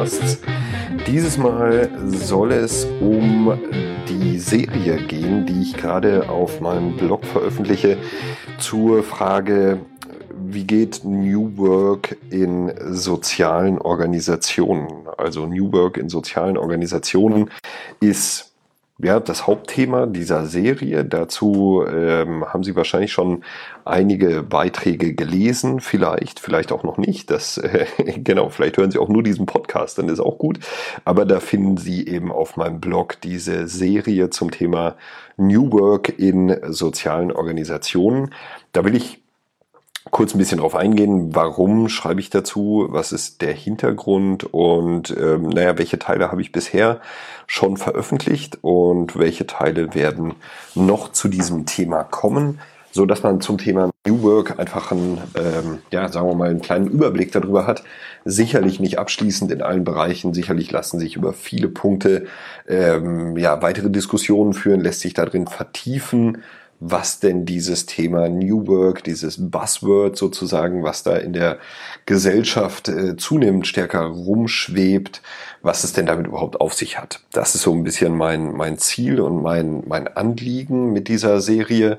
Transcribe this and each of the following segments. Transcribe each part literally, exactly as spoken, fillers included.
Podcasts. Dieses Mal soll es um die Serie gehen, die ich gerade auf meinem Blog veröffentliche, zur Frage, wie geht New Work in sozialen Organisationen? Also New Work in sozialen Organisationen ist ja das Hauptthema dieser Serie. Dazu ähm, haben Sie wahrscheinlich schon einige Beiträge gelesen, vielleicht, vielleicht auch noch nicht. Das äh, genau, vielleicht hören Sie auch nur diesen Podcast, dann ist auch gut. Aber da finden Sie eben auf meinem Blog diese Serie zum Thema New Work in sozialen Organisationen. Da will ich kurz ein bisschen drauf eingehen, warum schreibe ich dazu, was ist der Hintergrund und ähm, naja, welche Teile habe ich bisher schon veröffentlicht und welche Teile werden noch zu diesem Thema kommen, so dass man zum Thema New Work einfach einen, ähm, ja, sagen wir mal, einen kleinen Überblick darüber hat. Sicherlich nicht abschließend in allen Bereichen, sicherlich lassen sich über viele Punkte ähm, ja weitere Diskussionen führen, lässt sich darin vertiefen, was denn dieses Thema New Work, dieses Buzzword sozusagen, was da in der Gesellschaft äh, zunehmend stärker rumschwebt, was es denn damit überhaupt auf sich hat. Das ist so ein bisschen mein, mein Ziel und mein, mein Anliegen mit dieser Serie.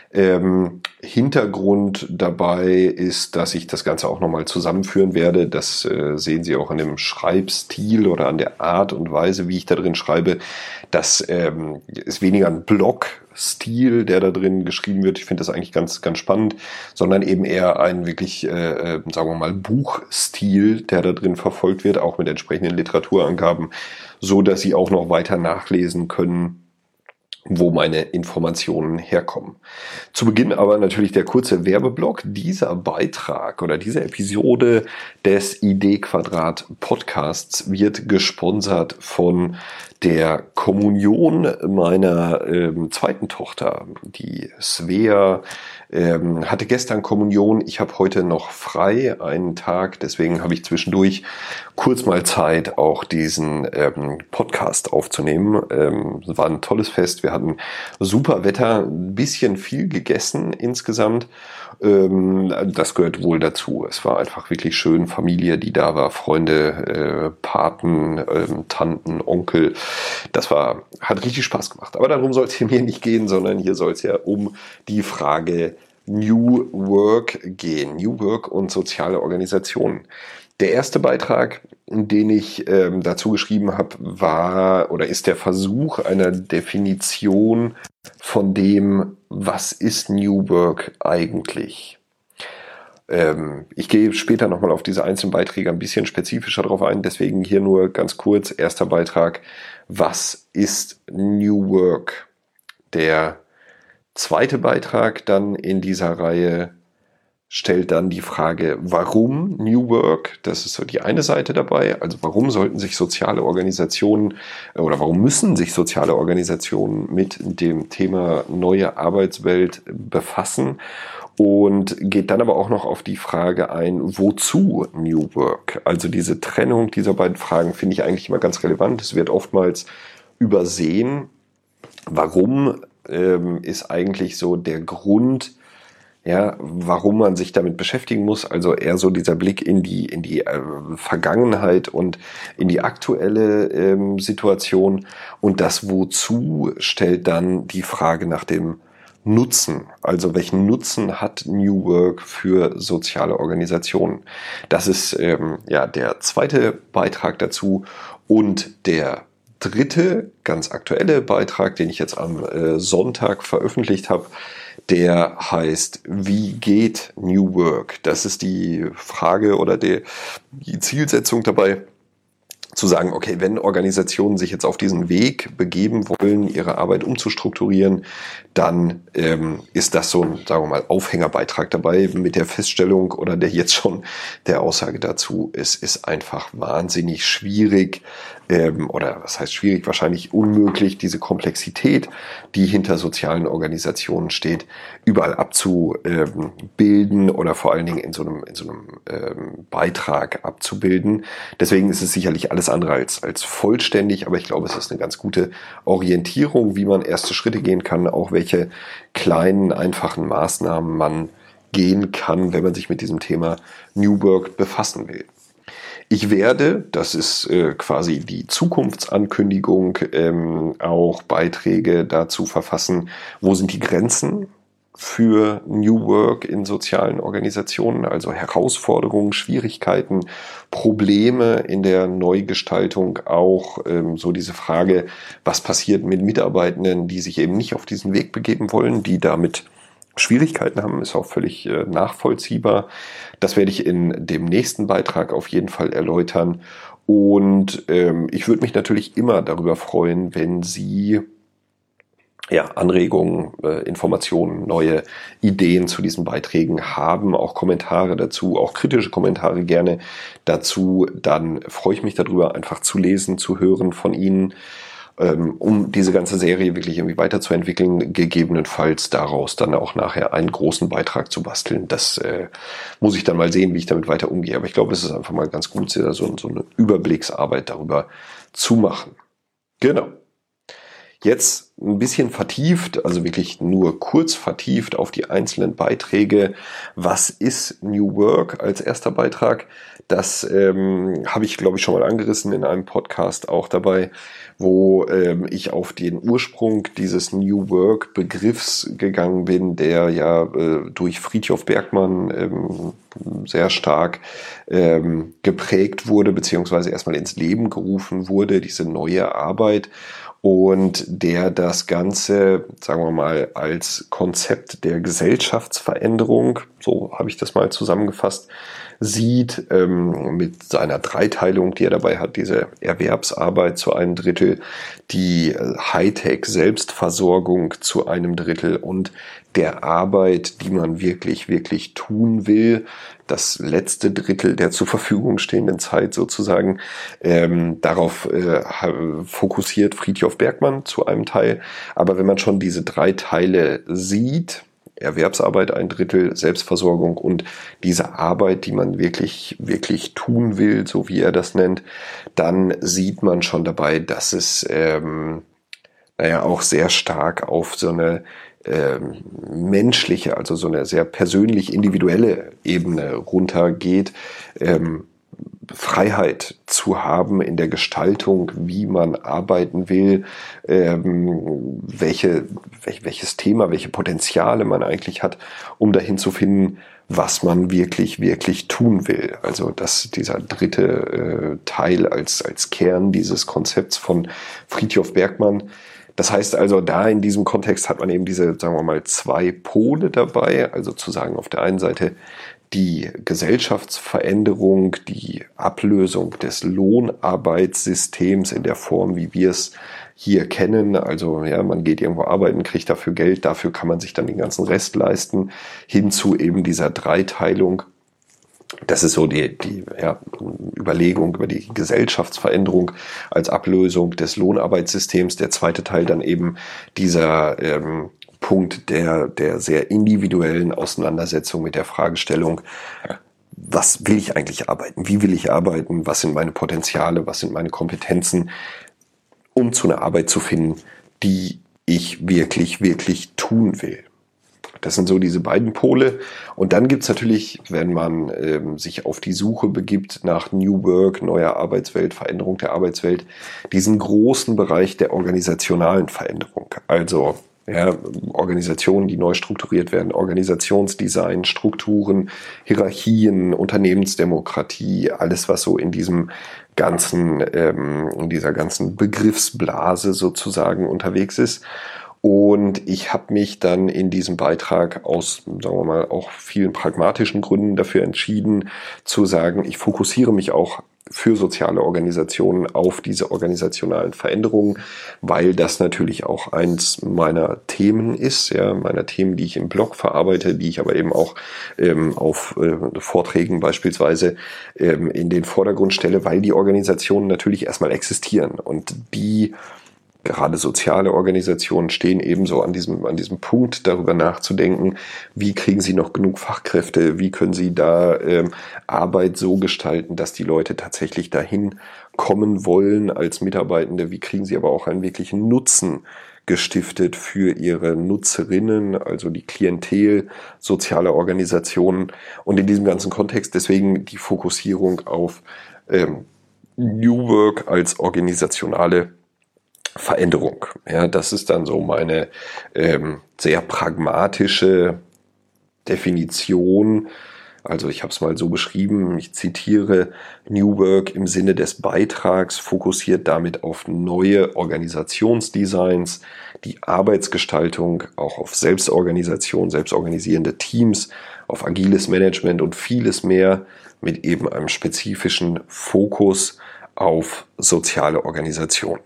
Ähm, Hintergrund dabei ist, dass ich das Ganze auch nochmal zusammenführen werde. Das äh, sehen Sie auch an dem Schreibstil oder an der Art und Weise, wie ich da drin schreibe. Das ähm, ist weniger ein Blog-Stil, der da drin geschrieben wird. Ich finde das eigentlich ganz, ganz spannend, sondern eben eher ein wirklich, äh, sagen wir mal, Buchstil, der da drin verfolgt wird, auch mit entsprechenden Literaturangaben, so dass Sie auch noch weiter nachlesen können, wo meine Informationen herkommen. Zu Beginn aber natürlich der kurze Werbeblock. Dieser Beitrag oder diese Episode des Idee-Quadrat Podcasts wird gesponsert von der Kommunion meiner ähm, zweiten Tochter, die Svea. Ähm, hatte gestern Kommunion, ich habe heute noch frei, einen Tag, deswegen habe ich zwischendurch kurz mal Zeit, auch diesen ähm, Podcast aufzunehmen. Ähm, es war ein tolles Fest, wir hatten super Wetter, ein bisschen viel gegessen insgesamt. Ähm, das gehört wohl dazu. Es war einfach wirklich schön, Familie, die da war, Freunde, äh, Paten, ähm, Tanten, Onkel. Das war, hat richtig Spaß gemacht. Aber darum soll es hier mir nicht gehen, sondern hier soll es ja um die Frage New Work gehen. New Work und soziale Organisationen. Der erste Beitrag, den ich ähm, dazu geschrieben habe, war oder ist der Versuch einer Definition von dem, was ist New Work eigentlich? Ähm, ich gehe später nochmal auf diese einzelnen Beiträge ein bisschen spezifischer drauf ein, deswegen hier nur ganz kurz, erster Beitrag, was ist New Work? Der zweite Beitrag dann in dieser Reihe stellt dann die Frage, warum New Work? Das ist so die eine Seite dabei. Also warum sollten sich soziale Organisationen oder warum müssen sich soziale Organisationen mit dem Thema neue Arbeitswelt befassen? Und geht dann aber auch noch auf die Frage ein, wozu New Work? Also diese Trennung dieser beiden Fragen finde ich eigentlich immer ganz relevant. Es wird oftmals übersehen. Warum ähm, ist eigentlich so der Grund, ja, warum man sich damit beschäftigen muss, also eher so dieser Blick in die in die äh, Vergangenheit und in die aktuelle ähm, Situation, und das Wozu stellt dann die Frage nach dem Nutzen, also welchen Nutzen hat New Work für soziale Organisationen? Das ist ähm, ja der zweite Beitrag dazu, und der dritte, ganz aktuelle Beitrag, den ich jetzt am äh, Sonntag veröffentlicht habe, der heißt, wie geht New Work? Das ist die Frage oder die, die Zielsetzung dabei, zu sagen, okay, wenn Organisationen sich jetzt auf diesen Weg begeben wollen, ihre Arbeit umzustrukturieren, dann ähm, ist das so ein, sagen wir mal, Aufhängerbeitrag dabei mit der Feststellung oder der jetzt schon der Aussage dazu, es ist einfach wahnsinnig schwierig, ähm, oder was heißt schwierig, wahrscheinlich unmöglich, diese Komplexität, die hinter sozialen Organisationen steht, überall abzubilden oder vor allen Dingen in so einem, in so einem ähm, Beitrag abzubilden. Deswegen ist es sicherlich alles andere als, als vollständig, aber ich glaube, es ist eine ganz gute Orientierung, wie man erste Schritte gehen kann, auch welche kleinen, einfachen Maßnahmen man gehen kann, wenn man sich mit diesem Thema New Work befassen will. Ich werde, das ist äh, quasi die Zukunftsankündigung, ähm, auch Beiträge dazu verfassen, wo sind die Grenzen für New Work in sozialen Organisationen, also Herausforderungen, Schwierigkeiten, Probleme in der Neugestaltung, auch ähm, so diese Frage, was passiert mit Mitarbeitenden, die sich eben nicht auf diesen Weg begeben wollen, die damit Schwierigkeiten haben, ist auch völlig äh, nachvollziehbar. Das werde ich in dem nächsten Beitrag auf jeden Fall erläutern. Und ähm, ich würde mich natürlich immer darüber freuen, wenn Sie ja, Anregungen, äh, Informationen, neue Ideen zu diesen Beiträgen haben, auch Kommentare dazu, auch kritische Kommentare gerne dazu. Dann freue ich mich darüber, einfach zu lesen, zu hören von Ihnen, ähm, um diese ganze Serie wirklich irgendwie weiterzuentwickeln, gegebenenfalls daraus dann auch nachher einen großen Beitrag zu basteln. Das äh, muss ich dann mal sehen, wie ich damit weiter umgehe. Aber ich glaube, es ist einfach mal ganz gut, so, so eine Überblicksarbeit darüber zu machen. Genau. Jetzt ein bisschen vertieft, also wirklich nur kurz vertieft auf die einzelnen Beiträge. Was ist New Work als erster Beitrag? Das ähm, habe ich, glaube ich, schon mal angerissen in einem Podcast auch dabei, wo ähm, ich auf den Ursprung dieses New Work Begriffs gegangen bin, der ja äh, durch Frithjof Bergmann ähm, sehr stark ähm, geprägt wurde, beziehungsweise erstmal ins Leben gerufen wurde, diese neue Arbeit. Und der das Ganze, sagen wir mal, als Konzept der Gesellschaftsveränderung, so habe ich das mal zusammengefasst, sieht, ähm, mit seiner Dreiteilung, die er dabei hat, diese Erwerbsarbeit zu einem Drittel, die Hightech-Selbstversorgung zu einem Drittel und der Arbeit, die man wirklich, wirklich tun will, das letzte Drittel der zur Verfügung stehenden Zeit sozusagen, ähm, darauf äh, fokussiert Frithjof Bergmann zu einem Teil. Aber wenn man schon diese drei Teile sieht, Erwerbsarbeit ein Drittel, Selbstversorgung und diese Arbeit, die man wirklich, wirklich tun will, so wie er das nennt, dann sieht man schon dabei, dass es ähm, naja auch sehr stark auf so eine ähm, menschliche, also so eine sehr persönlich individuelle Ebene runtergeht. Ähm, Freiheit zu haben in der Gestaltung, wie man arbeiten will, ähm, welche, welch, welches Thema, welche Potenziale man eigentlich hat, um dahin zu finden, was man wirklich, wirklich tun will. Also das, dieser dritte äh, Teil als, als Kern dieses Konzepts von Frithjof Bergmann. Das heißt also, da in diesem Kontext hat man eben diese, sagen wir mal, zwei Pole dabei. Also zu sagen, auf der einen Seite die Gesellschaftsveränderung, die Ablösung des Lohnarbeitssystems in der Form, wie wir es hier kennen. Also ja, man geht irgendwo arbeiten, kriegt dafür Geld, dafür kann man sich dann den ganzen Rest leisten, hin zu eben dieser Dreiteilung. Das ist so die, die ja, Überlegung über die Gesellschaftsveränderung als Ablösung des Lohnarbeitssystems. Der zweite Teil dann eben dieser ähm, Punkt der, der sehr individuellen Auseinandersetzung mit der Fragestellung, was will ich eigentlich arbeiten? Wie will ich arbeiten? Was sind meine Potenziale? Was sind meine Kompetenzen? Um zu einer Arbeit zu finden, die ich wirklich, wirklich tun will. Das sind so diese beiden Pole. Und dann gibt's natürlich, wenn man ähm, sich auf die Suche begibt nach New Work, neuer Arbeitswelt, Veränderung der Arbeitswelt, diesen großen Bereich der organisationalen Veränderung. Also ja, Organisationen, die neu strukturiert werden, Organisationsdesign, Strukturen, Hierarchien, Unternehmensdemokratie, alles, was so in diesem ganzen, ähm, in dieser ganzen Begriffsblase sozusagen unterwegs ist. Und ich habe mich dann in diesem Beitrag aus, sagen wir mal, auch vielen pragmatischen Gründen dafür entschieden, zu sagen, ich fokussiere mich auch für soziale Organisationen auf diese organisationalen Veränderungen, weil das natürlich auch eins meiner Themen ist, ja, meiner Themen, die ich im Blog verarbeite, die ich aber eben auch ähm, auf äh, Vorträgen beispielsweise ähm, in den Vordergrund stelle, weil die Organisationen natürlich erstmal existieren und die gerade soziale Organisationen stehen ebenso an diesem, an diesem Punkt, darüber nachzudenken, wie kriegen sie noch genug Fachkräfte, wie können sie da ähm, Arbeit so gestalten, dass die Leute tatsächlich dahin kommen wollen als Mitarbeitende, wie kriegen sie aber auch einen wirklichen Nutzen gestiftet für ihre Nutzerinnen, also die Klientel sozialer Organisationen und in diesem ganzen Kontext deswegen die Fokussierung auf ähm, New Work als organisationale Veränderung. Ja, das ist dann so meine ähm, sehr pragmatische Definition. Also ich habe es mal so beschrieben, ich zitiere: New Work im Sinne des Beitrags fokussiert damit auf neue Organisationsdesigns, die Arbeitsgestaltung, auch auf Selbstorganisation, selbstorganisierende Teams, auf agiles Management und vieles mehr mit eben einem spezifischen Fokus auf soziale Organisation.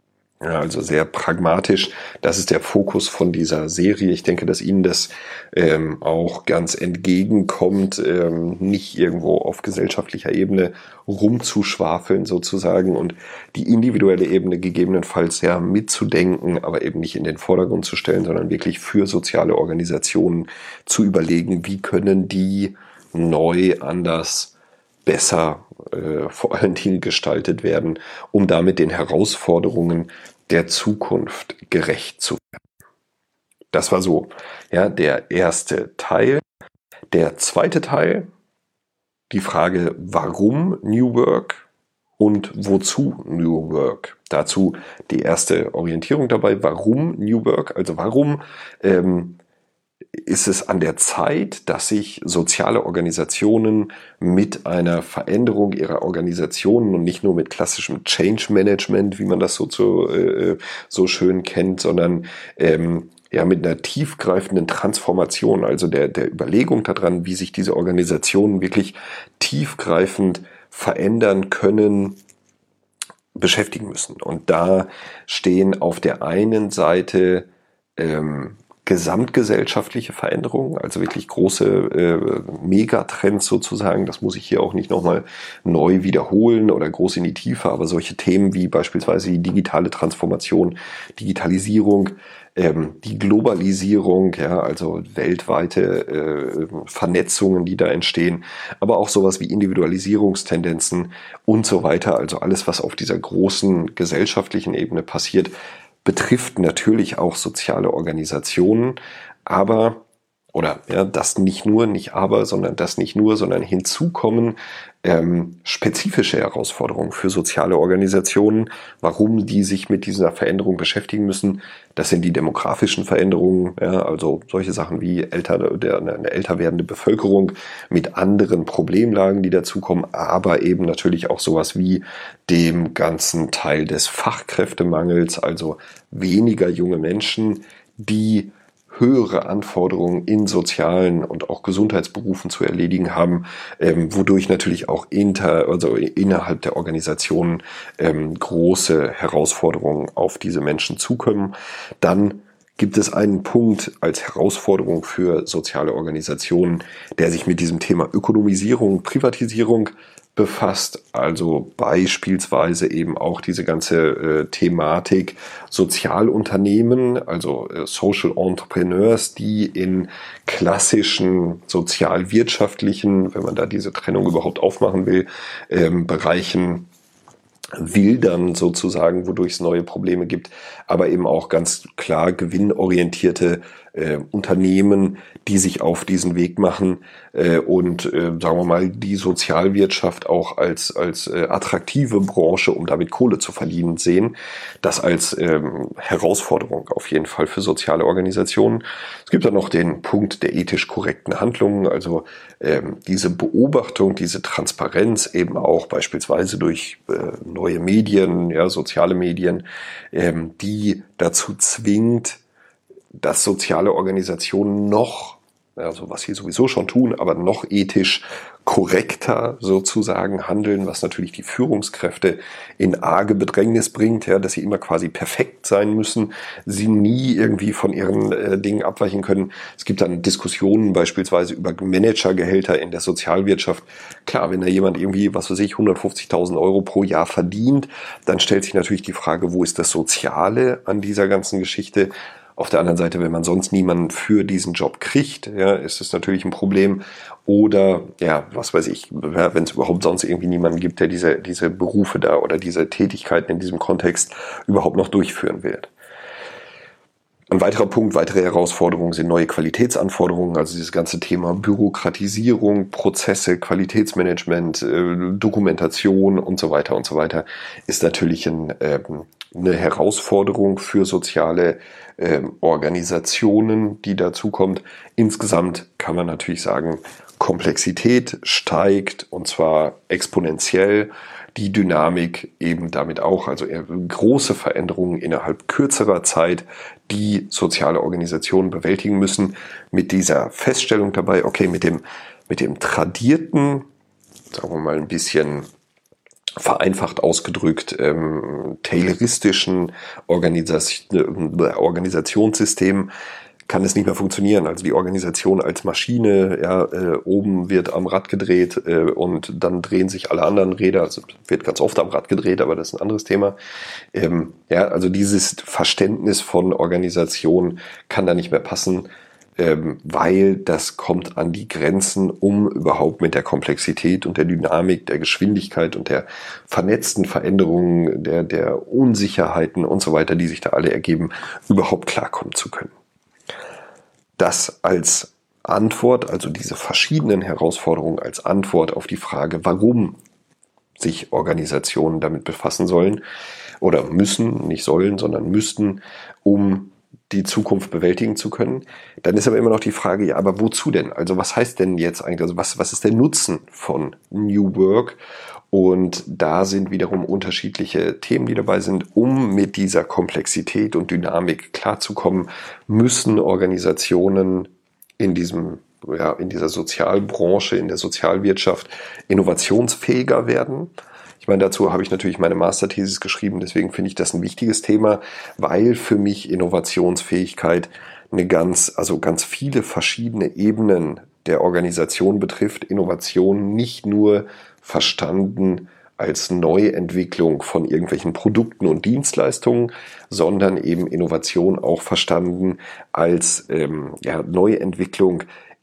Ja, also sehr pragmatisch. Das ist der Fokus von dieser Serie. Ich denke, dass Ihnen das ähm, auch ganz entgegenkommt, ähm, nicht irgendwo auf gesellschaftlicher Ebene rumzuschwafeln sozusagen und die individuelle Ebene gegebenenfalls ja mitzudenken, aber eben nicht in den Vordergrund zu stellen, sondern wirklich für soziale Organisationen zu überlegen, wie können die neu, anders, besser äh, vor allen Dingen gestaltet werden, um damit den Herausforderungen der Zukunft gerecht zu werden. Das war so, ja, der erste Teil. Der zweite Teil, die Frage, warum New Work und wozu New Work. Dazu die erste Orientierung dabei, warum New Work, also warum ähm, ist es an der Zeit, dass sich soziale Organisationen mit einer Veränderung ihrer Organisationen und nicht nur mit klassischem Change Management, wie man das so, so, äh, so schön kennt, sondern ähm, ja mit einer tiefgreifenden Transformation, also der, der Überlegung daran, wie sich diese Organisationen wirklich tiefgreifend verändern können, beschäftigen müssen. Und da stehen auf der einen Seite ähm, gesamtgesellschaftliche Veränderungen, also wirklich große äh, Megatrends sozusagen. Das muss ich hier auch nicht nochmal neu wiederholen oder groß in die Tiefe, aber solche Themen wie beispielsweise die digitale Transformation, Digitalisierung, ähm, die Globalisierung, ja, also weltweite äh, Vernetzungen, die da entstehen, aber auch sowas wie Individualisierungstendenzen und so weiter. Also alles, was auf dieser großen gesellschaftlichen Ebene passiert, betrifft natürlich auch soziale Organisationen, aber, oder ja, das nicht nur, nicht aber, sondern das nicht nur, sondern hinzu kommen ähm, spezifische Herausforderungen für soziale Organisationen, warum die sich mit dieser Veränderung beschäftigen müssen. Das sind die demografischen Veränderungen, ja, also solche Sachen wie älter, der, eine älter werdende Bevölkerung mit anderen Problemlagen, die dazukommen, aber eben natürlich auch sowas wie dem ganzen Teil des Fachkräftemangels, also weniger junge Menschen, die höhere Anforderungen in sozialen und auch Gesundheitsberufen zu erledigen haben, ähm, wodurch natürlich auch inter, also innerhalb der Organisationen ähm, große Herausforderungen auf diese Menschen zukommen. Dann gibt es einen Punkt als Herausforderung für soziale Organisationen, der sich mit diesem Thema Ökonomisierung, Privatisierung befasst, also beispielsweise eben auch diese ganze äh, Thematik Sozialunternehmen, also äh, Social Entrepreneurs, die in klassischen sozialwirtschaftlichen, wenn man da diese Trennung überhaupt aufmachen will, ähm, Bereichen wildern sozusagen, wodurch es neue Probleme gibt, aber eben auch ganz klar gewinnorientierte äh, Unternehmen, die sich auf diesen Weg machen äh, und äh, sagen wir mal die Sozialwirtschaft auch als als äh, attraktive Branche, um damit Kohle zu verdienen, sehen. Das als ähm, Herausforderung auf jeden Fall für soziale Organisationen. Es gibt dann noch den Punkt der ethisch korrekten Handlungen, also ähm, diese Beobachtung, diese Transparenz eben auch beispielsweise durch äh, neue Medien, ja, soziale Medien, ähm, die dazu zwingt, dass soziale Organisationen noch, also was sie sowieso schon tun, aber noch ethisch korrekter sozusagen handeln, was natürlich die Führungskräfte in arge Bedrängnis bringt, ja, dass sie immer quasi perfekt sein müssen, sie nie irgendwie von ihren äh, Dingen abweichen können. Es gibt dann Diskussionen beispielsweise über Managergehälter in der Sozialwirtschaft. Klar, wenn da jemand irgendwie, was weiß ich, hundertfünfzigtausend Euro pro Jahr verdient, dann stellt sich natürlich die Frage, wo ist das Soziale an dieser ganzen Geschichte? Auf der anderen Seite, wenn man sonst niemanden für diesen Job kriegt, ja, ist es natürlich ein Problem. Oder, ja, was weiß ich, wenn es überhaupt sonst irgendwie niemanden gibt, der diese, diese Berufe da oder diese Tätigkeiten in diesem Kontext überhaupt noch durchführen will. Ein weiterer Punkt, weitere Herausforderungen sind neue Qualitätsanforderungen, also dieses ganze Thema Bürokratisierung, Prozesse, Qualitätsmanagement, äh, Dokumentation und so weiter und so weiter, ist natürlich ein, ähm, eine Herausforderung für soziale ähm, Organisationen, die dazu kommt. Insgesamt kann man natürlich sagen, Komplexität steigt und zwar exponentiell. Die Dynamik eben damit auch, also eher große Veränderungen innerhalb kürzerer Zeit, die soziale Organisationen bewältigen müssen, mit dieser Feststellung dabei, okay, mit dem, mit dem tradierten, sagen wir mal ein bisschen vereinfacht ausgedrückt, ähm, tayloristischen Organisation, Organisationssystem kann es nicht mehr funktionieren. Also die Organisation als Maschine, ja, äh, oben wird am Rad gedreht äh, und dann drehen sich alle anderen Räder, also wird ganz oft am Rad gedreht, aber das ist ein anderes Thema. Ähm, ja, also dieses Verständnis von Organisation kann da nicht mehr passen, ähm, weil das kommt an die Grenzen, um überhaupt mit der Komplexität und der Dynamik, der Geschwindigkeit und der vernetzten Veränderungen, der, der Unsicherheiten und so weiter, die sich da alle ergeben, überhaupt klarkommen zu können. Das als Antwort, also diese verschiedenen Herausforderungen als Antwort auf die Frage, warum sich Organisationen damit befassen sollen oder müssen, nicht sollen, sondern müssten, um die Zukunft bewältigen zu können. Dann ist aber immer noch die Frage, ja, aber wozu denn? Also was heißt denn jetzt eigentlich, also was, was ist der Nutzen von New Work? Und da sind wiederum unterschiedliche Themen, die dabei sind. Um mit dieser Komplexität und Dynamik klarzukommen, müssen Organisationen in diesem, ja, in dieser Sozialbranche, in der Sozialwirtschaft innovationsfähiger werden. Ich meine, dazu habe ich natürlich meine Masterthesis geschrieben, deswegen finde ich das ein wichtiges Thema, weil für mich Innovationsfähigkeit eine ganz, also ganz viele verschiedene Ebenen der Organisation betrifft. Innovation nicht nur verstanden als Neuentwicklung von irgendwelchen Produkten und Dienstleistungen, sondern eben Innovation auch verstanden als ähm, ja, Neuentwicklung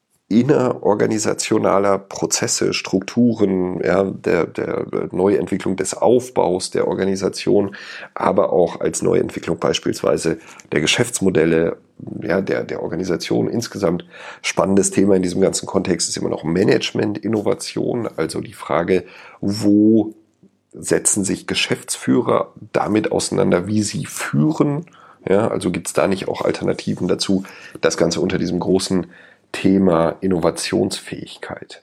innerorganisationaler Prozesse, Strukturen, ja, der, der Neuentwicklung des Aufbaus der Organisation, aber auch als Neuentwicklung beispielsweise der Geschäftsmodelle, ja, der, der Organisation insgesamt. Spannendes Thema in diesem ganzen Kontext ist immer noch Management, Innovation, also die Frage, wo setzen sich Geschäftsführer damit auseinander, wie sie führen, ja, also gibt es da nicht auch Alternativen dazu, das Ganze unter diesem großen Thema Innovationsfähigkeit.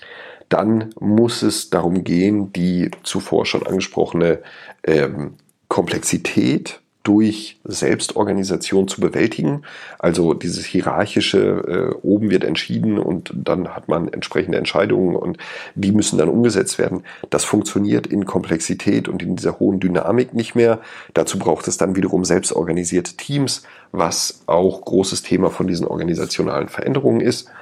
Dann muss es darum gehen, die zuvor schon angesprochene ähm, Komplexität durch Selbstorganisation zu bewältigen. Also dieses hierarchische, äh, oben wird entschieden und dann hat man entsprechende Entscheidungen und die müssen dann umgesetzt werden. Das funktioniert in Komplexität und in dieser hohen Dynamik nicht mehr. Dazu braucht es dann wiederum selbstorganisierte Teams, was auch großes Thema von diesen organisationalen Veränderungen ist.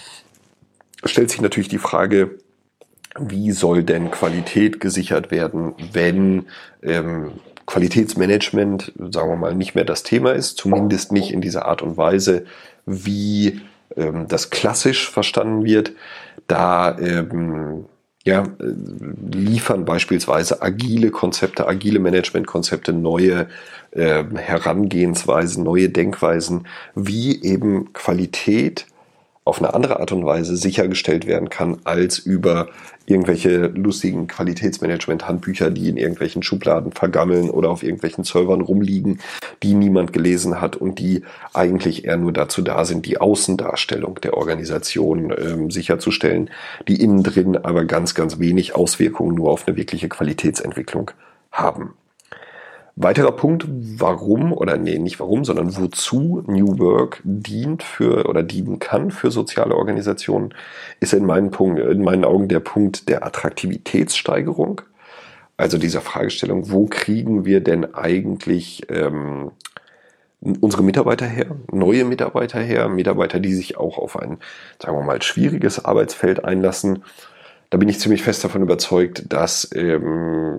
Stellt sich natürlich die Frage, wie soll denn Qualität gesichert werden, wenn ähm, Qualitätsmanagement, sagen wir mal, nicht mehr das Thema ist, zumindest nicht in dieser Art und Weise, wie ähm, das klassisch verstanden wird. Da ähm, ja, liefern beispielsweise agile Konzepte, agile Managementkonzepte, neue äh, Herangehensweisen, neue Denkweisen, wie eben Qualität auf eine andere Art und Weise sichergestellt werden kann, als über irgendwelche lustigen Qualitätsmanagement-Handbücher, die in irgendwelchen Schubladen vergammeln oder auf irgendwelchen Servern rumliegen, die niemand gelesen hat und die eigentlich eher nur dazu da sind, die Außendarstellung der Organisation ähm, sicherzustellen, die innen drin aber ganz, ganz wenig Auswirkungen nur auf eine wirkliche Qualitätsentwicklung haben. Weiterer Punkt, warum, oder nee, nicht warum, sondern wozu New Work dient für oder dienen kann für soziale Organisationen, ist in meinen, Punkt, in meinen Augen der Punkt der Attraktivitätssteigerung. Also dieser Fragestellung, wo kriegen wir denn eigentlich ähm, unsere Mitarbeiter her, neue Mitarbeiter her, Mitarbeiter, die sich auch auf ein, sagen wir mal, schwieriges Arbeitsfeld einlassen. Da bin ich ziemlich fest davon überzeugt, dass ähm,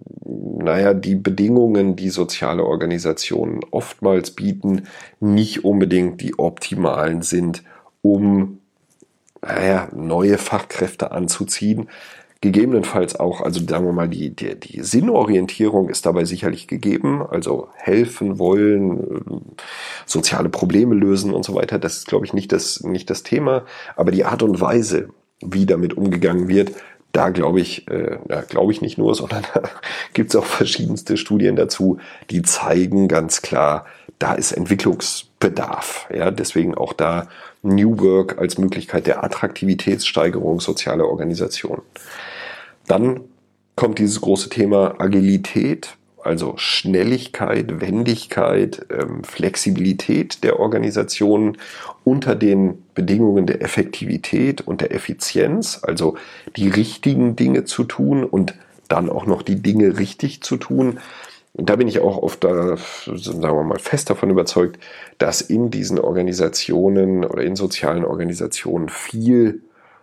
naja, die Bedingungen, die soziale Organisationen oftmals bieten, nicht unbedingt die optimalen sind, um naja, neue Fachkräfte anzuziehen. Gegebenenfalls auch, also sagen wir mal, die, die, die Sinnorientierung ist dabei sicherlich gegeben, also helfen wollen, soziale Probleme lösen und so weiter, das ist, glaube ich, nicht das, nicht das Thema, aber die Art und Weise, wie damit umgegangen wird, da glaube ich, äh, ja, glaube ich nicht nur, sondern da gibt es auch verschiedenste Studien dazu, die zeigen ganz klar, da ist Entwicklungsbedarf. Ja, deswegen auch da New Work als Möglichkeit der Attraktivitätssteigerung sozialer Organisationen. Dann kommt dieses große Thema Agilität, also Schnelligkeit, Wendigkeit, ähm, Flexibilität der Organisationen unter den Bedingungen der Effektivität und der Effizienz, also die richtigen Dinge zu tun und dann auch noch die Dinge richtig zu tun. Und da bin ich auch oft, da, sagen wir mal, fest davon überzeugt, dass in diesen Organisationen oder in sozialen Organisationen viel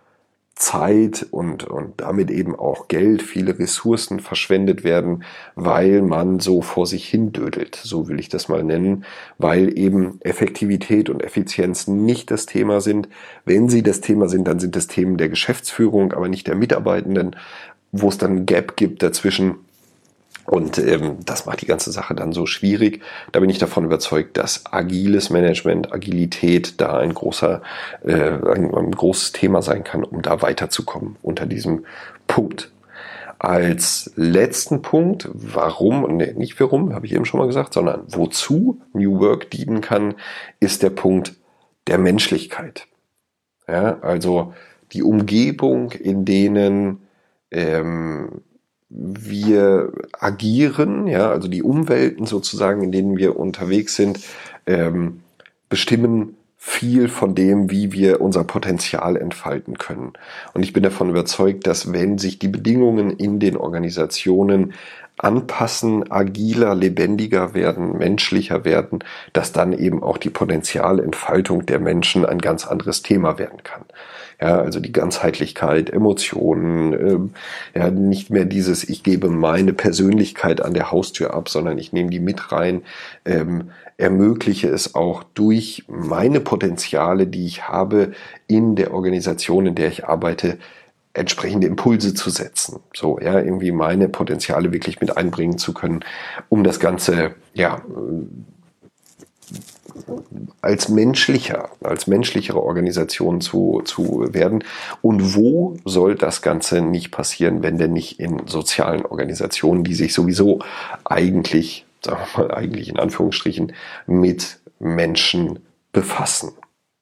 Zeit und, und damit eben auch Geld, viele Ressourcen verschwendet werden, weil man so vor sich hin dödelt, so will ich das mal nennen, weil eben Effektivität und Effizienz nicht das Thema sind. Wenn sie das Thema sind, dann sind es Themen der Geschäftsführung, aber nicht der Mitarbeitenden, wo es dann ein Gap gibt dazwischen. Und ähm, das macht die ganze Sache dann so schwierig. Da bin ich davon überzeugt, dass agiles Management, Agilität da ein großer, äh, ein, ein großes Thema sein kann, um da weiterzukommen unter diesem Punkt. Als letzten Punkt, warum, nee, nicht warum, habe ich eben schon mal gesagt, sondern wozu New Work dienen kann, ist der Punkt der Menschlichkeit. Ja, also die Umgebung, in denen ähm, wir agieren, ja, also die Umwelten sozusagen, in denen wir unterwegs sind, ähm, bestimmen viel von dem, wie wir unser Potenzial entfalten können. Und ich bin davon überzeugt, dass wenn sich die Bedingungen in den Organisationen anpassen, agiler, lebendiger werden, menschlicher werden, dass dann eben auch die Potenzialentfaltung der Menschen ein ganz anderes Thema werden kann. Ja, also die Ganzheitlichkeit, Emotionen, ähm, ja, nicht mehr dieses, ich gebe meine Persönlichkeit an der Haustür ab, sondern ich nehme die mit rein, ähm, ermögliche es auch durch meine Potenziale, die ich habe, in der Organisation, in der ich arbeite, entsprechende Impulse zu setzen. So, ja, irgendwie meine Potenziale wirklich mit einbringen zu können, um das Ganze, ja, als menschlicher, als menschlichere Organisation zu, zu werden. Und wo soll das Ganze nicht passieren, wenn denn nicht in sozialen Organisationen, die sich sowieso eigentlich, sagen wir mal, eigentlich in Anführungsstrichen, mit Menschen befassen?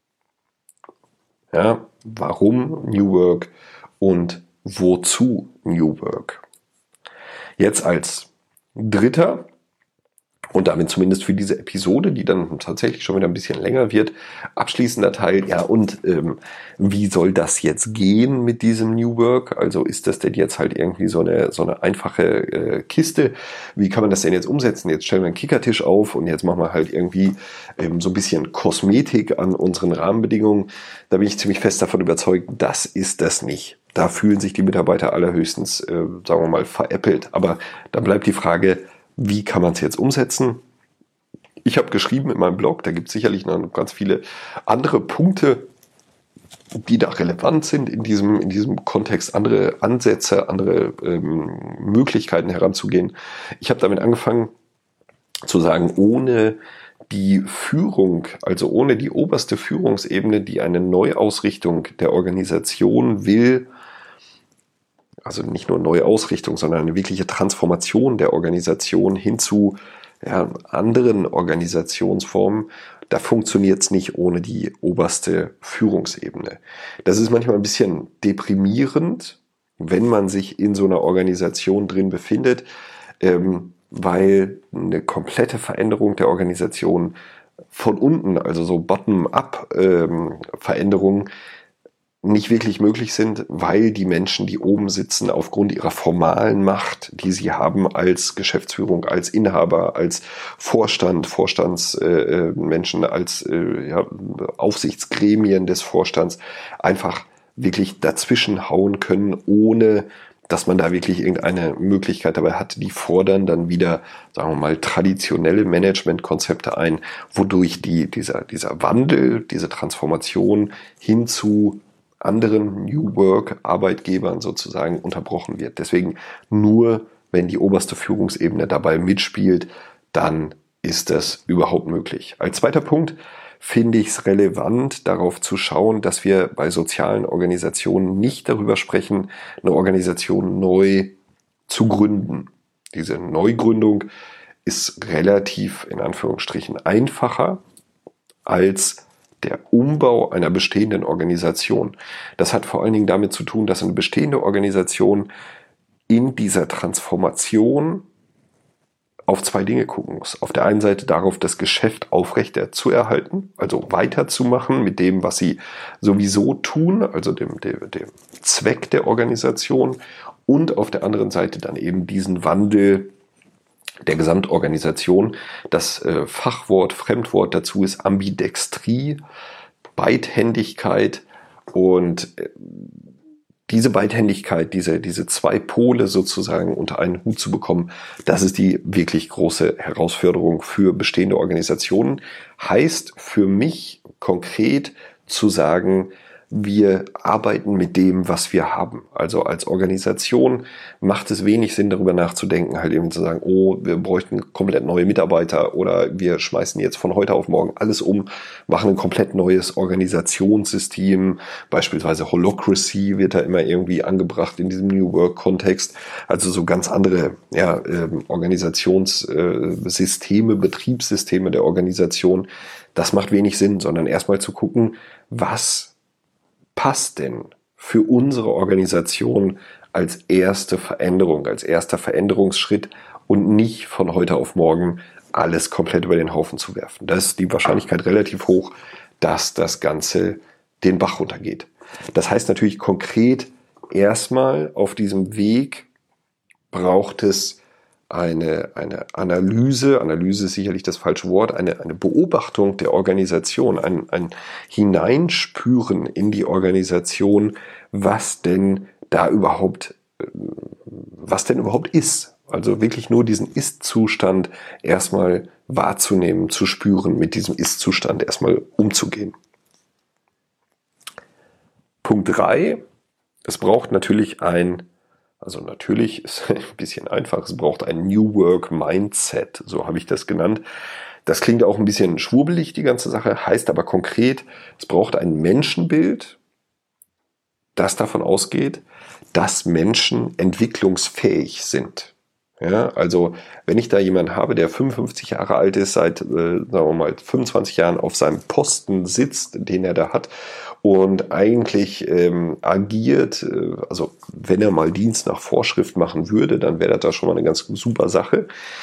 Ja, warum New Work und wozu New Work? Jetzt als dritter und damit zumindest für diese Episode, die dann tatsächlich schon wieder ein bisschen länger wird, abschließender Teil, ja, und ähm, wie soll das jetzt gehen mit diesem New Work? Also ist das denn jetzt halt irgendwie so eine so eine einfache äh, Kiste? Wie kann man das denn jetzt umsetzen? Jetzt stellen wir einen Kickertisch auf und jetzt machen wir halt irgendwie ähm, so ein bisschen Kosmetik an unseren Rahmenbedingungen. Da bin ich ziemlich fest davon überzeugt, das ist das nicht. Da fühlen sich die Mitarbeiter allerhöchstens, äh, sagen wir mal, veräppelt. Aber dann bleibt die Frage, wie kann man es jetzt umsetzen? Ich habe geschrieben in meinem Blog, da gibt es sicherlich noch ganz viele andere Punkte, die da relevant sind in diesem, in diesem Kontext, andere Ansätze, andere ähm, Möglichkeiten heranzugehen. Ich habe damit angefangen zu sagen, ohne die Führung, also ohne die oberste Führungsebene, die eine Neuausrichtung der Organisation will, also nicht nur Neuausrichtung, sondern eine wirkliche Transformation der Organisation hin zu ja, anderen Organisationsformen, da funktioniert es nicht ohne die oberste Führungsebene. Das ist manchmal ein bisschen deprimierend, wenn man sich in so einer Organisation drin befindet, ähm, weil eine komplette Veränderung der Organisation von unten, also so bottom-up ähm, Veränderungen, nicht wirklich möglich sind, weil die Menschen, die oben sitzen, aufgrund ihrer formalen Macht, die sie haben als Geschäftsführung, als Inhaber, als Vorstand, Vorstandsmenschen, äh, als äh, ja, Aufsichtsgremien des Vorstands, einfach wirklich dazwischen hauen können, ohne dass man da wirklich irgendeine Möglichkeit dabei hat. Die fordern dann wieder, sagen wir mal, traditionelle Managementkonzepte ein, wodurch die, dieser, dieser Wandel, diese Transformation hin zu anderen New Work-Arbeitgebern sozusagen unterbrochen wird. Deswegen nur, wenn die oberste Führungsebene dabei mitspielt, dann ist das überhaupt möglich. Als zweiter Punkt finde ich es relevant, darauf zu schauen, dass wir bei sozialen Organisationen nicht darüber sprechen, eine Organisation neu zu gründen. Diese Neugründung ist relativ, in Anführungsstrichen, einfacher als der Umbau einer bestehenden Organisation. Das hat vor allen Dingen damit zu tun, dass eine bestehende Organisation in dieser Transformation auf zwei Dinge gucken muss. Auf der einen Seite darauf, das Geschäft aufrechter zu erhalten, also weiterzumachen mit dem, was sie sowieso tun, also dem, dem, dem Zweck der Organisation, und auf der anderen Seite dann eben diesen Wandel der Gesamtorganisation. Das äh, Fachwort, Fremdwort dazu ist Ambidextrie, Beidhändigkeit, und äh, diese Beidhändigkeit, diese, diese zwei Pole sozusagen unter einen Hut zu bekommen, das ist die wirklich große Herausforderung für bestehende Organisationen. Heißt für mich konkret zu sagen, wir arbeiten mit dem, was wir haben. Also als Organisation macht es wenig Sinn, darüber nachzudenken, halt eben zu sagen, oh, wir bräuchten komplett neue Mitarbeiter oder wir schmeißen jetzt von heute auf morgen alles um, machen ein komplett neues Organisationssystem. Beispielsweise Holacracy wird da immer irgendwie angebracht in diesem New Work-Kontext. Also so ganz andere ja, äh, Organisationssysteme, Betriebssysteme der Organisation. Das macht wenig Sinn, sondern erstmal zu gucken, was passt denn für unsere Organisation als erste Veränderung, als erster Veränderungsschritt und nicht von heute auf morgen alles komplett über den Haufen zu werfen. Da ist die Wahrscheinlichkeit relativ hoch, dass das Ganze den Bach runtergeht. Das heißt natürlich konkret, erstmal auf diesem Weg braucht es eine, eine Analyse, Analyse ist sicherlich das falsche Wort, eine, eine Beobachtung der Organisation, ein, ein Hineinspüren in die Organisation, was denn da überhaupt, was denn überhaupt ist. Also wirklich nur diesen Ist-Zustand erstmal wahrzunehmen, zu spüren, mit diesem Ist-Zustand erstmal umzugehen. Punkt drei, es braucht natürlich ein Also natürlich ist ein bisschen einfach, es braucht ein New Work Mindset, so habe ich das genannt. Das klingt auch ein bisschen schwurbelig, die ganze Sache, heißt aber konkret, es braucht ein Menschenbild, das davon ausgeht, dass Menschen entwicklungsfähig sind. Ja, also wenn ich da jemanden habe, der fünfundfünfzig Jahre alt ist, seit, äh, sagen wir mal, fünfundzwanzig Jahren auf seinem Posten sitzt, den er da hat, und eigentlich ähm, agiert, äh, also wenn er mal Dienst nach Vorschrift machen würde, dann wäre das da schon mal eine ganz super Sache.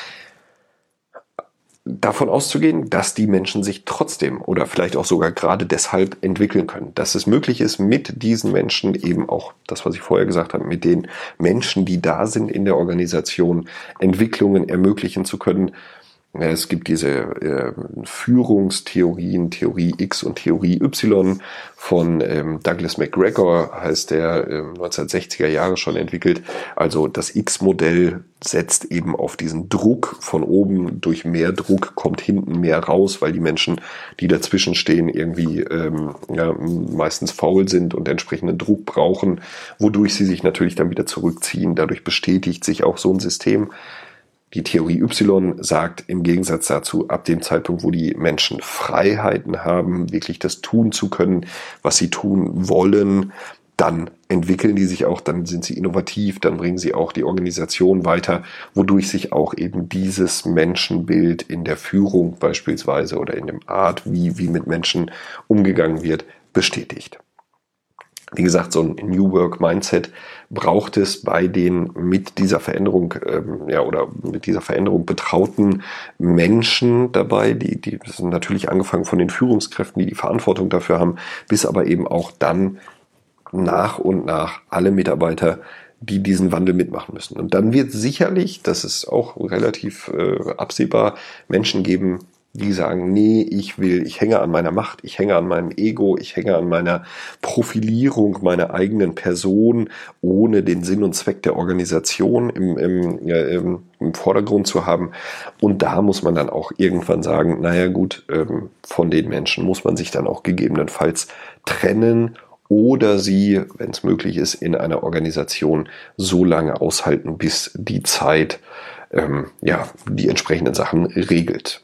Davon auszugehen, dass die Menschen sich trotzdem oder vielleicht auch sogar gerade deshalb entwickeln können. Dass es möglich ist, mit diesen Menschen eben auch, das was ich vorher gesagt habe, mit den Menschen, die da sind in der Organisation, Entwicklungen ermöglichen zu können. Es gibt diese äh, Führungstheorien, Theorie X und Theorie Y von ähm, Douglas McGregor, heißt der, äh, neunzehnhundertsechziger Jahre schon entwickelt. Also das X-Modell setzt eben auf diesen Druck von oben. Durch mehr Druck kommt hinten mehr raus, weil die Menschen, die dazwischen stehen, irgendwie ähm, ja, meistens faul sind und entsprechenden Druck brauchen, wodurch sie sich natürlich dann wieder zurückziehen. Dadurch bestätigt sich auch so ein System. Die Theorie Y sagt im Gegensatz dazu, ab dem Zeitpunkt, wo die Menschen Freiheiten haben, wirklich das tun zu können, was sie tun wollen, dann entwickeln die sich auch, dann sind sie innovativ, dann bringen sie auch die Organisation weiter, wodurch sich auch eben dieses Menschenbild in der Führung beispielsweise oder in der Art, wie, wie mit Menschen umgegangen wird, bestätigt. Wie gesagt, so ein New Work Mindset braucht es bei den mit dieser Veränderung ähm, ja oder mit dieser Veränderung betrauten Menschen dabei, die die sind natürlich angefangen von den Führungskräften, die die Verantwortung dafür haben, bis aber eben auch dann nach und nach alle Mitarbeiter, die diesen Wandel mitmachen müssen. Und dann wird sicherlich, das ist auch relativ äh, absehbar, Menschen geben, die sagen, nee, ich will, ich hänge an meiner Macht, ich hänge an meinem Ego, ich hänge an meiner Profilierung meiner eigenen Person, ohne den Sinn und Zweck der Organisation im, im, ja, im, im Vordergrund zu haben. Und da muss man dann auch irgendwann sagen, naja gut, ähm, von den Menschen muss man sich dann auch gegebenenfalls trennen, oder sie, wenn es möglich ist, in einer Organisation so lange aushalten, bis die Zeit ähm, ja, die entsprechenden Sachen regelt.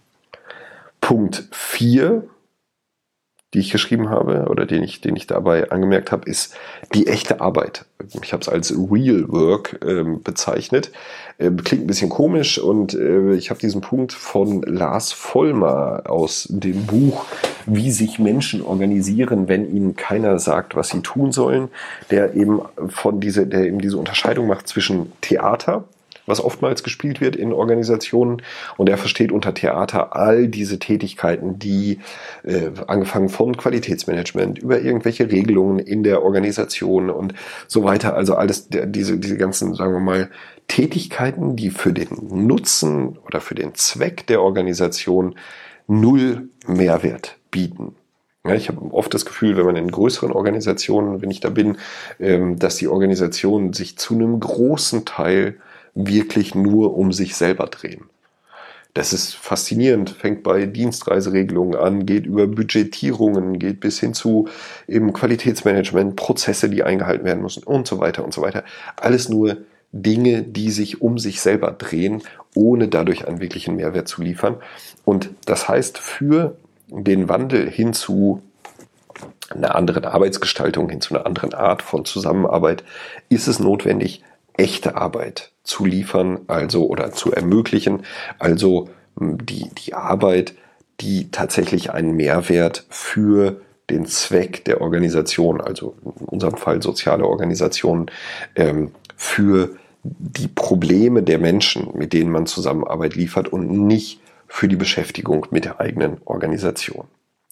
Punkt vier, die ich geschrieben habe oder den ich, den ich dabei angemerkt habe, ist die echte Arbeit. Ich habe es als Real Work ähm, bezeichnet. Äh, klingt ein bisschen komisch und äh, ich habe diesen Punkt von Lars Vollmar aus dem Buch Wie sich Menschen organisieren, wenn ihnen keiner sagt, was sie tun sollen, der eben von diese, der eben diese Unterscheidung macht zwischen Theater, was oftmals gespielt wird in Organisationen. Und er versteht unter Theater all diese Tätigkeiten, die äh, angefangen von Qualitätsmanagement über irgendwelche Regelungen in der Organisation und so weiter. Also alles, der, diese, diese ganzen, sagen wir mal, Tätigkeiten, die für den Nutzen oder für den Zweck der Organisation null Mehrwert bieten. Ja, ich habe oft das Gefühl, wenn man in größeren Organisationen, wenn ich da bin, ähm, dass die Organisationen sich zu einem großen Teil wirklich nur um sich selber drehen. Das ist faszinierend, fängt bei Dienstreiseregelungen an, geht über Budgetierungen, geht bis hin zu eben Qualitätsmanagement, Prozesse, die eingehalten werden müssen und so weiter und so weiter. Alles nur Dinge, die sich um sich selber drehen, ohne dadurch einen wirklichen Mehrwert zu liefern. Und das heißt, für den Wandel hin zu einer anderen Arbeitsgestaltung, hin zu einer anderen Art von Zusammenarbeit, ist es notwendig, echte Arbeit zu liefern, also oder zu ermöglichen, also die, die Arbeit, die tatsächlich einen Mehrwert für den Zweck der Organisation, also in unserem Fall soziale Organisationen, ähm, für die Probleme der Menschen, mit denen man Zusammenarbeit liefert und nicht für die Beschäftigung mit der eigenen Organisation.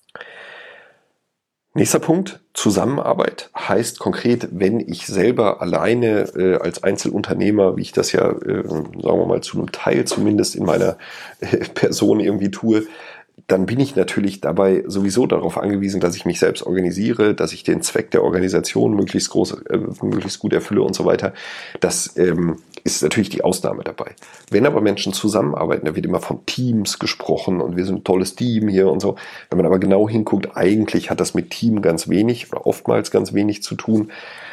Nächster Punkt, Zusammenarbeit heißt konkret, wenn ich selber alleine äh, als Einzelunternehmer, wie ich das ja, äh, sagen wir mal, zu einem Teil zumindest in meiner äh, Person irgendwie tue, dann bin ich natürlich dabei sowieso darauf angewiesen, dass ich mich selbst organisiere, dass ich den Zweck der Organisation möglichst groß, äh, möglichst gut erfülle und so weiter. Das ähm, ist natürlich die Ausnahme dabei. Wenn aber Menschen zusammenarbeiten, da wird immer von Teams gesprochen und wir sind ein tolles Team hier und so. Wenn man aber genau hinguckt, eigentlich hat das mit Team ganz wenig oder oftmals ganz wenig zu tun.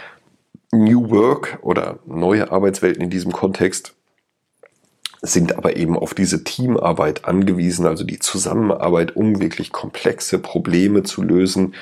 New Work oder neue Arbeitswelten in diesem Kontext sind aber eben auf diese Teamarbeit angewiesen, also die Zusammenarbeit, um wirklich komplexe Probleme zu lösen.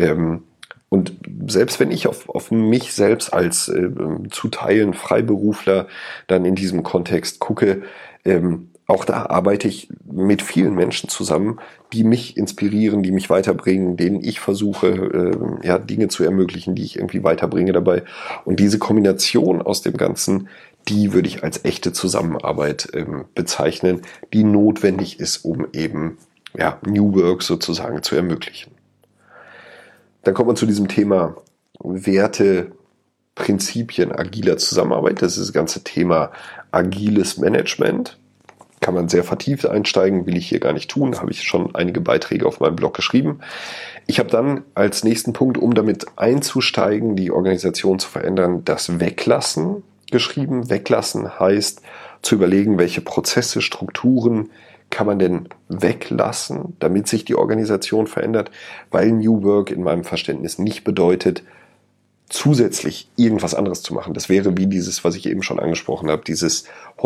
Und selbst wenn ich auf, auf mich selbst als äh, zu Teilen Freiberufler dann in diesem Kontext gucke, ähm, auch da arbeite ich mit vielen Menschen zusammen, die mich inspirieren, die mich weiterbringen, denen ich versuche, äh, ja, Dinge zu ermöglichen, die ich irgendwie weiterbringe dabei. Und diese Kombination aus dem Ganzen, die würde ich als echte Zusammenarbeit ähm, bezeichnen, die notwendig ist, um eben ja, New Work sozusagen zu ermöglichen. Dann kommt man zu diesem Thema Werte, Prinzipien agiler Zusammenarbeit. Das ist das ganze Thema agiles Management. Kann man sehr vertieft einsteigen, will ich hier gar nicht tun. Da habe ich schon einige Beiträge auf meinem Blog geschrieben. Ich habe dann als nächsten Punkt, um damit einzusteigen, die Organisation zu verändern, das Weglassen geschrieben. Weglassen heißt zu überlegen, welche Prozesse, Strukturen kann man denn weglassen, damit sich die Organisation verändert, weil New Work in meinem Verständnis nicht bedeutet, zusätzlich irgendwas anderes zu machen. Das wäre wie dieses, was ich eben schon angesprochen habe, dieses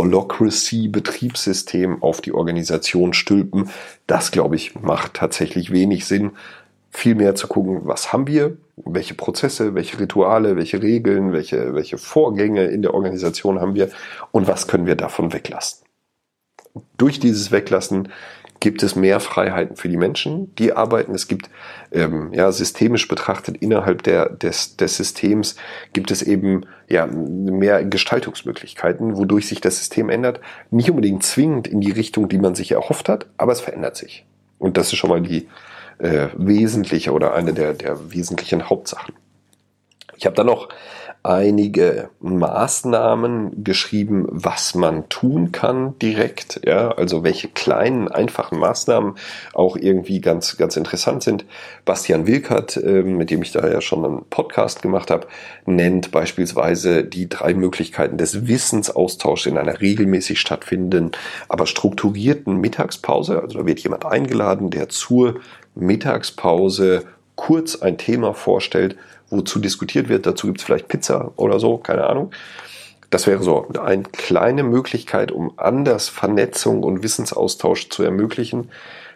Holacracy-Betriebssystem auf die Organisation stülpen. Das, glaube ich, macht tatsächlich wenig Sinn. Viel mehr zu gucken, was haben wir, welche Prozesse, welche Rituale, welche Regeln, welche, welche Vorgänge in der Organisation haben wir und was können wir davon weglassen. Durch dieses Weglassen gibt es mehr Freiheiten für die Menschen, die arbeiten. Es gibt, ähm, ja, systemisch betrachtet innerhalb der, des, des Systems gibt es eben ja, mehr Gestaltungsmöglichkeiten, wodurch sich das System ändert. Nicht unbedingt zwingend in die Richtung, die man sich erhofft hat, aber es verändert sich. Und das ist schon mal die äh, wesentliche oder eine der, der wesentlichen Hauptsachen. Ich habe dann noch einige Maßnahmen geschrieben, was man tun kann direkt, ja, also welche kleinen, einfachen Maßnahmen auch irgendwie ganz, ganz interessant sind. Bastian Wilkert, äh, mit dem ich da ja schon einen Podcast gemacht habe, nennt beispielsweise die drei Möglichkeiten des Wissensaustauschs in einer regelmäßig stattfindenden, aber strukturierten Mittagspause. Also da wird jemand eingeladen, der zur Mittagspause kurz ein Thema vorstellt, wozu diskutiert wird. Dazu gibt es vielleicht Pizza oder so, keine Ahnung. Das wäre so eine kleine Möglichkeit, um anders Vernetzung und Wissensaustausch zu ermöglichen.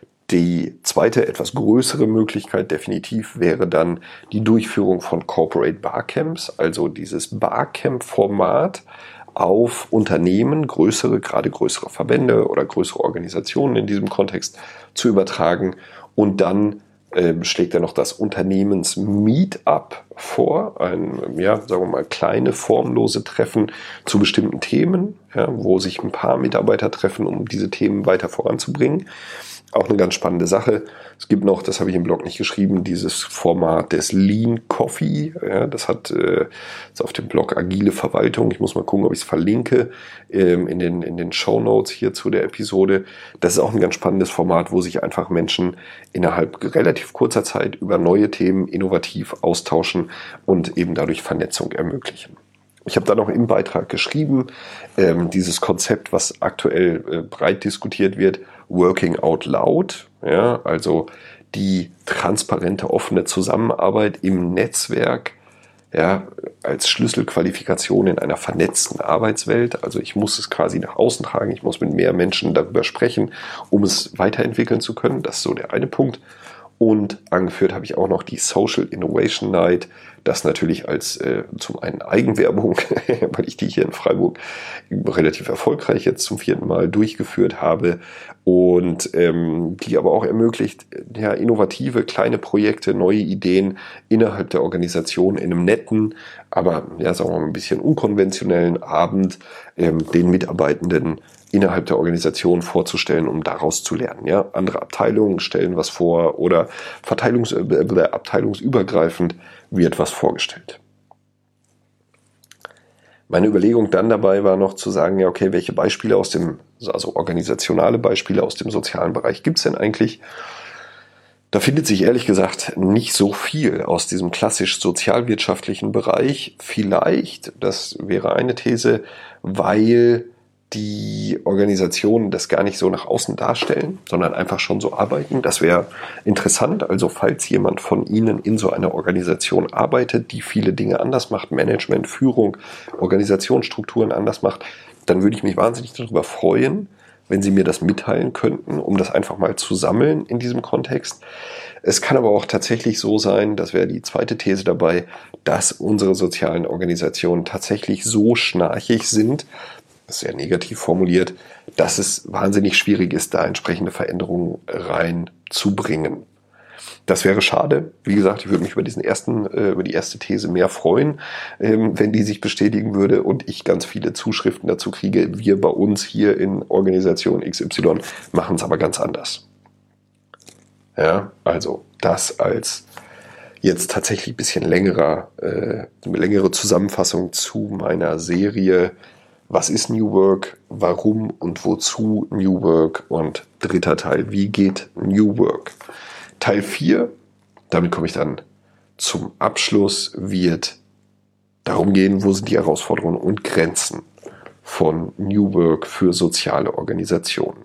Die zweite, etwas größere Möglichkeit definitiv wäre dann die Durchführung von Corporate Barcamps, also dieses Barcamp-Format auf Unternehmen, größere, gerade größere Verbände oder größere Organisationen in diesem Kontext zu übertragen. Und dann äh, schlägt er noch das Unternehmens-Meetup vor, ein, ja, sagen wir mal, kleine formlose Treffen zu bestimmten Themen, ja, wo sich ein paar Mitarbeiter treffen, um diese Themen weiter voranzubringen. Auch eine ganz spannende Sache. Es gibt noch, das habe ich im Blog nicht geschrieben, dieses Format des Lean Coffee. Ja, das hat äh, ist auf dem Blog Agile Verwaltung. Ich muss mal gucken, ob ich es verlinke ähm, in den, in den Shownotes hier zu der Episode. Das ist auch ein ganz spannendes Format, wo sich einfach Menschen innerhalb relativ kurzer Zeit über neue Themen innovativ austauschen und eben dadurch Vernetzung ermöglichen. Ich habe da noch im Beitrag geschrieben, ähm, dieses Konzept, was aktuell äh, breit diskutiert wird, Working Out Loud, ja, also die transparente, offene Zusammenarbeit im Netzwerk, ja, als Schlüsselqualifikation in einer vernetzten Arbeitswelt. Also ich muss es quasi nach außen tragen, ich muss mit mehr Menschen darüber sprechen, um es weiterentwickeln zu können. Das ist so der eine Punkt. Und angeführt habe ich auch noch die Social Innovation Night, das natürlich als äh, zum einen Eigenwerbung, weil ich die hier in Freiburg relativ erfolgreich jetzt zum vierten Mal durchgeführt habe und ähm, die aber auch ermöglicht, ja, innovative kleine Projekte, neue Ideen innerhalb der Organisation in einem netten, aber ja, sagen wir mal ein bisschen unkonventionellen Abend ähm, den Mitarbeitenden innerhalb der Organisation vorzustellen, um daraus zu lernen. Ja? Andere Abteilungen stellen was vor oder Verteilungs- äh, abteilungsübergreifend wird was vorgestellt. Meine Überlegung dann dabei war noch zu sagen, ja okay, welche Beispiele aus dem, also organisationale Beispiele aus dem sozialen Bereich gibt es denn eigentlich? Da findet sich ehrlich gesagt nicht so viel aus diesem klassisch sozialwirtschaftlichen Bereich. Vielleicht, das wäre eine These, weil die Organisationen das gar nicht so nach außen darstellen, sondern einfach schon so arbeiten. Das wäre interessant. Also falls jemand von Ihnen in so einer Organisation arbeitet, die viele Dinge anders macht, Management, Führung, Organisationsstrukturen anders macht, dann würde ich mich wahnsinnig darüber freuen, wenn Sie mir das mitteilen könnten, um das einfach mal zu sammeln in diesem Kontext. Es kann aber auch tatsächlich so sein, das wäre die zweite These dabei, dass unsere sozialen Organisationen tatsächlich so schnarchig sind, das ist sehr negativ formuliert, dass es wahnsinnig schwierig ist, da entsprechende Veränderungen reinzubringen. Das wäre schade. Wie gesagt, ich würde mich über diesen ersten, äh, über die erste These mehr freuen, ähm, wenn die sich bestätigen würde und ich ganz viele Zuschriften dazu kriege. Wir bei uns hier in Organisation X Y machen es aber ganz anders. Ja, also das als jetzt tatsächlich ein bisschen längerer, äh, eine längere Zusammenfassung zu meiner Serie. Was ist New Work? Warum und wozu New Work? Und dritter Teil, wie geht New Work? Teil vier, damit komme ich dann zum Abschluss, wird darum gehen, wo sind die Herausforderungen und Grenzen von New Work für soziale Organisationen.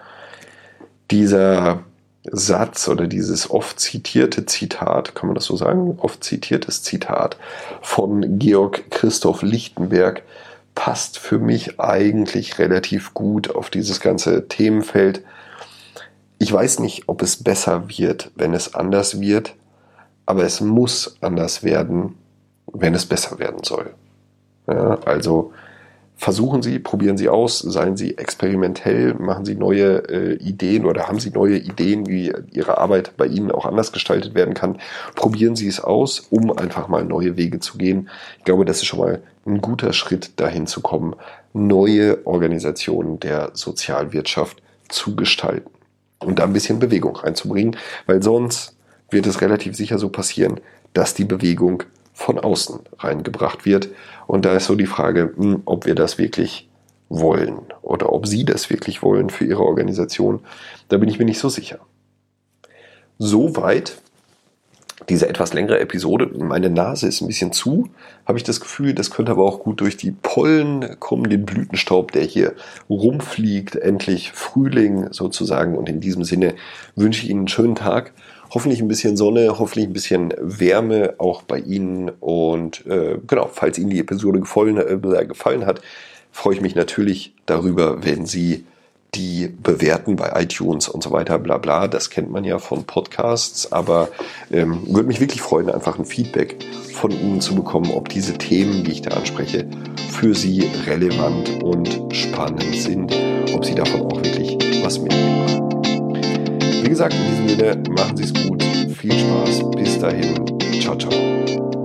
Dieser Satz oder dieses oft zitierte Zitat, kann man das so sagen, oft zitiertes Zitat von Georg Christoph Lichtenberg passt für mich eigentlich relativ gut auf dieses ganze Themenfeld. Ich weiß nicht, ob es besser wird, wenn es anders wird, aber es muss anders werden, wenn es besser werden soll. Ja, also versuchen Sie, probieren Sie aus, seien Sie experimentell, machen Sie neue äh, Ideen oder haben Sie neue Ideen, wie Ihre Arbeit bei Ihnen auch anders gestaltet werden kann. Probieren Sie es aus, um einfach mal neue Wege zu gehen. Ich glaube, das ist schon mal ein guter Schritt, dahin zu kommen, neue Organisationen der Sozialwirtschaft zu gestalten und da ein bisschen Bewegung reinzubringen, weil sonst wird es relativ sicher so passieren, dass die Bewegung von außen reingebracht wird. Und da ist so die Frage, ob wir das wirklich wollen oder ob Sie das wirklich wollen für Ihre Organisation. Da bin ich mir nicht so sicher. Soweit diese etwas längere Episode. Meine Nase ist ein bisschen zu, habe ich das Gefühl. Das könnte aber auch gut durch die Pollen kommen, den Blütenstaub, der hier rumfliegt. Endlich Frühling sozusagen. Und in diesem Sinne wünsche ich Ihnen einen schönen Tag hoffentlich ein bisschen Sonne, hoffentlich ein bisschen Wärme auch bei Ihnen. Und äh, genau, falls Ihnen die Episode gefallen, äh, gefallen hat, freue ich mich natürlich darüber, wenn Sie die bewerten bei iTunes und so weiter, bla bla. Das kennt man ja von Podcasts, aber ähm, würde mich wirklich freuen, einfach ein Feedback von Ihnen zu bekommen, ob diese Themen, die ich da anspreche, für Sie relevant und spannend sind, ob Sie davon auch wirklich was mitnehmen. Wie gesagt, in diesem Sinne, machen Sie es gut, viel Spaß, bis dahin, ciao, ciao.